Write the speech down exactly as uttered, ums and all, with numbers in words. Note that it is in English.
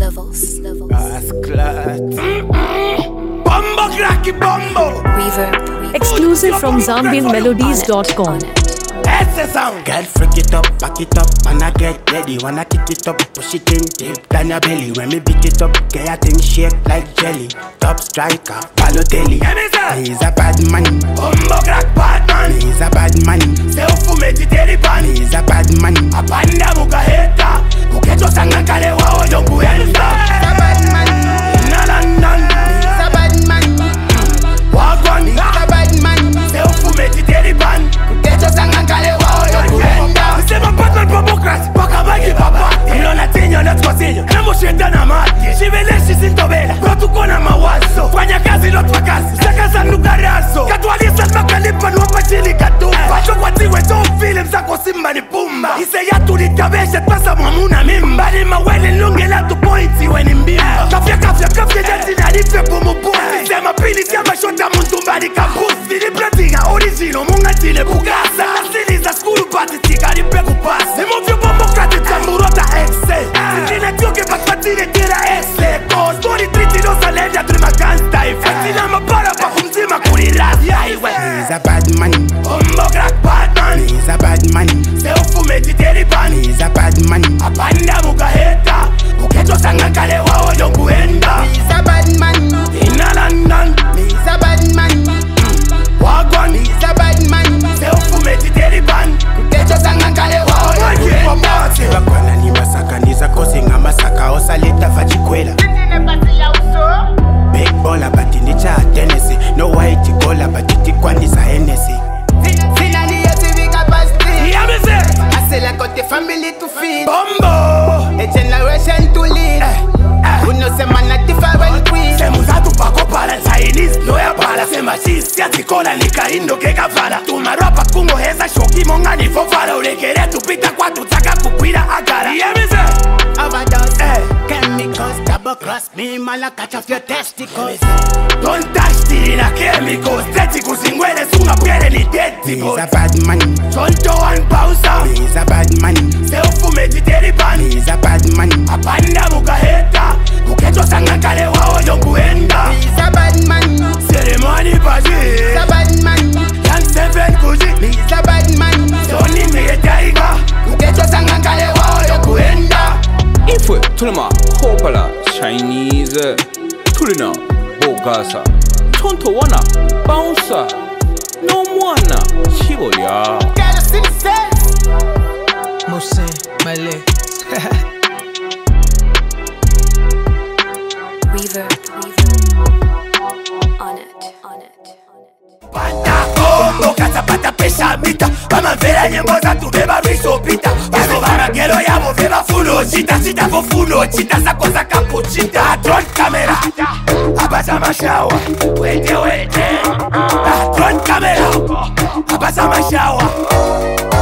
levels, levels. Bumbo cracky bumbo. Reverb. Exclusive from Zambian Melodies dot com. That's the sound. Girl, freak it up, back it up, and I get ready. When I kick it up, push it in deep down your belly. When me beat it up, get your thing shake like jelly. Top striker, Balotelli. He's a bad man. Bumbo crack bad man. He's a bad man. Self meditated pan. He's a bad man. Apanda muka heta. Muketo sanga kale wao dongu elsa. He's a bad man. Na na na. He's a bad man. Wagwan. He's a bad man. Self meditated pan. Muketo sanga kale wao dongu elsa. Sema Batman Bobocrat. Baka bagi papa. Ilo na tinyo na twasinyo. Nemo shenda na mati. Shiveleshi sintobela. Protuko na mawazo. Fanya kazi lo twa kazi. Saka za nugarazo. Katwalisa makalipa nwapa chili katumba. Chokwa tiwe to film zako simba ni pumba. Ise ya tulikabeshe pasa mwamuna mimba. Ni mawele lunge la tu pointi weni mbimba. Kafya kafya kafya jati na lipe pumupusi. Sema pili siya shota muntumba ni kampusi. Ni pratinga original munga tine bugasa. Nasili za skulu pati tika ni peku pasi. Ni muvyo bombo kati tamburota exe. Sitine tioke pakpatine tira exe. Cause body triti no salenda trima gangsta ife. Sina mabara pa kumzima kurirasi ya iwe. He's a bad man. Bumbo crack bad man. He's a bad man. Self meditated pan. He's a bad man. Apanda muka heta. Muketo sanga kale wao dongu enda. He's a bad man. Ina London. He's a bad man. Wagwan. He's a bad man. Self meditated pan. Muketo sanga kale wao dongu enda. Bakwana ni masaka niza kosi nga masaka osaleta fachikwela. Big baller but in the chat Tennessee. No white cola but it kwanisa Hennessy. Finally a civic capacity. Yeah me say. I say like got the family to feed. Bumbo. A generation to lead. Who knows a man a different queen. Semuza tu pako para Chinese. No ya para sema cheese. Ya tikola nika indo ke kavala. Tumarapa kungo heza shoki monga ni fofara. Urekere tu pita kwa tutaka kukwira agara. Yeah me say. Overdose, eh. Chemicals, double cross me, mala catch off your testicles. Don't touch the inner chemicals. Testicles ingwele sunga piere ni testicles. He's a bad man. Tonto and bouncer. He's a bad man. Self meditated pan. He's a bad man. Apanda muka heta. Muketo sanga kale wao dongu enda. He's a bad man. Ceremony baji. He's a bad man. Young seven kuji. He's a bad man. Tony me taiga. Muketo sanga kale wao dongu enda. Ifwe tulima Hopala Chinese Tulina Bogasa Tonto wana Bouncer No mwana Chibolya Gotta see the sense. Mose Male Reverb. Reverb. On it. On it. Pata kombo kata pata pesha mita. Bama vera nyembo za tubeba riso pita. Baso bama gelo ya mo veba funo chita. Chita po funo chita sako za kapuchita. Drone camera Abasa mashawa Wete wete Drone camera Abasa mashawa